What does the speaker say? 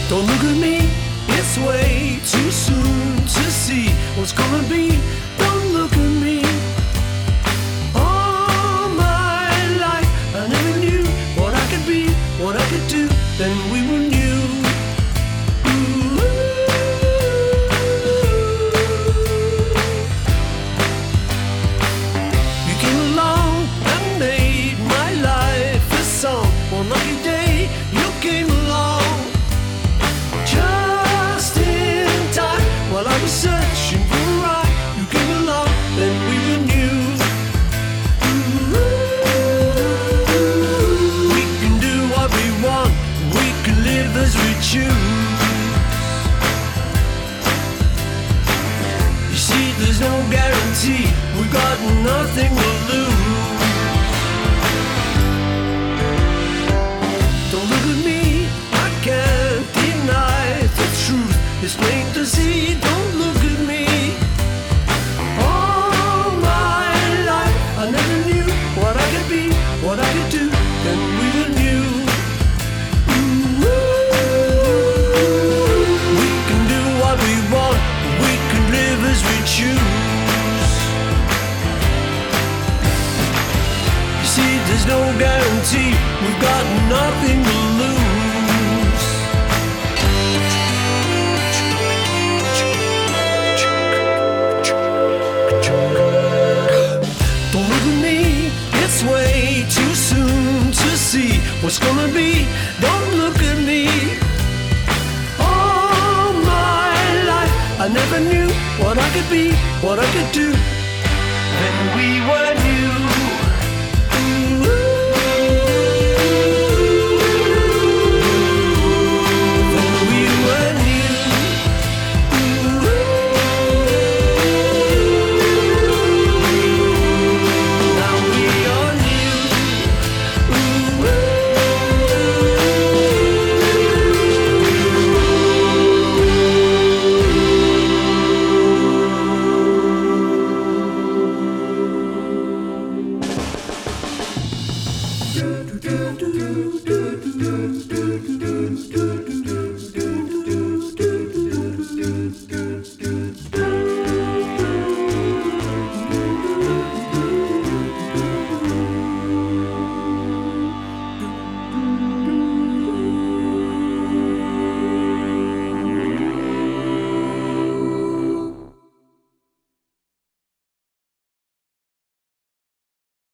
Don't look at me, it's way too soon to see what's gonna be. Don't look at me. All my life I never knew what I could be, what I could do. Then we were new. Ooh. You came along and made my life a song. One lucky day you came along. While I was searching for a ride, you came along, then we were new. Ooh. We can do what we want, we can live as we choose. You see, there's no guarantee, we've got nothing to lose. Don't look at me, I can't deny the truth. It's plain to see, don't look at me. All my life I never knew what I could be, what I could do. Then we were new. Ooh. We can do what we want, we can live as we choose. You see, there's no guarantee, we've got nothing to lose. It's way too soon to see what's gonna be. Don't look at me. All my life I never knew what I could be, what I could do. Then we were new. Ooh. Then we were new. Ooh. Now we are new. Do do do do do.